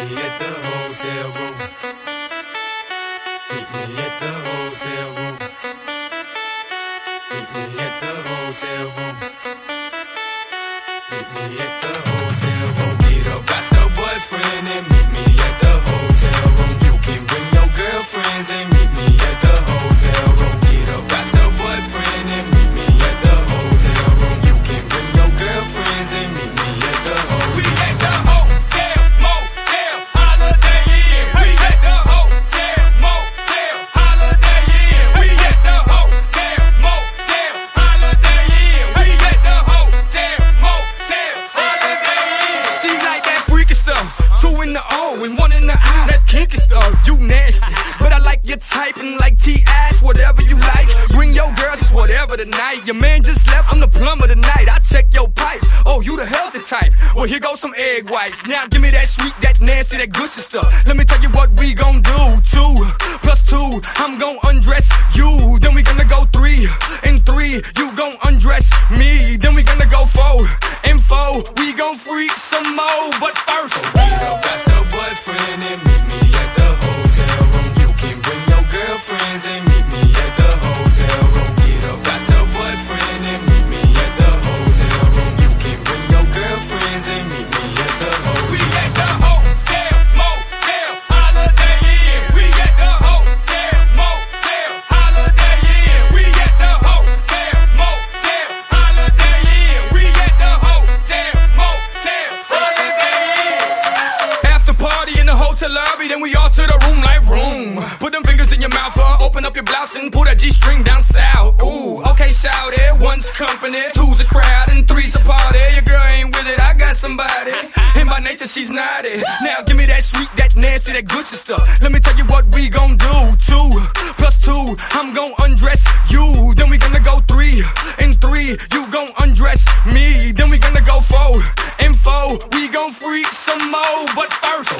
me at the hotel room. Meet me at the hotel room. Meet me at the hotel room. Meet me at the hotel room. Get up, got your boyfriend and meet me at the hotel room. You can bring your girlfriends and meet me at the hotel room. Get up, got your boyfriend and meet me at the hotel room. You can bring your girlfriends and meet me at the hotel room. We at the hotel, motel, Holiday Inn. We at the hotel, motel, Holiday Inn. We at the hotel, motel, Holiday Inn. We at the hotel, motel, Holiday Inn. She like that freaky stuff, 2 in the O and 1 in the I. That kinky stuff, you nasty, but I like your type and like T-ass, whatever you like. Bring your girls, it's whatever tonight. Your man just left, I'm the plumber tonight. I check your pipes, oh you the healthy type. Well here goes some egg whites. Now give me that sweet, that nasty, that gushy stuff. Let me tell you what we gon' do. 2 plus 2, I'm gon' undress you. Then we gonna go 3 and 3, you gon' undress me. Then we gonna go 4 and 4, we gon' freak some more. But first, get up, got your boyfriend and meet me at the hotel room. You can bring your girlfriends and meet me at the hotel room. Get up, got your boyfriend and meet me at the hotel room. You can bring your girlfriends and meet me at the hotel room. We at the hotel, motel, Holiday Inn. We at the hotel, motel, Holiday Inn. We at the hotel, motel, Holiday Inn. We at the hotel, motel, Holiday Inn. After party in the hotel lobby, then we all to the room like room. Put them fingers in your mouth, open up your blouse and pull that G-string down south. Ooh, okay, shout it. 1's company, 2's a crowd, and 3's a party. Your girl ain't with it, I got somebody. And by nature, she's naughty. Now give me that sweet, that nasty, that gushy stuff. Let me tell you what we gon' do. 2 plus 2, I'm gon' undress you. Then we gonna go 3 and 3, you gon' undress me. Then we gonna go 4 and 4, we gon' freak some more. But first,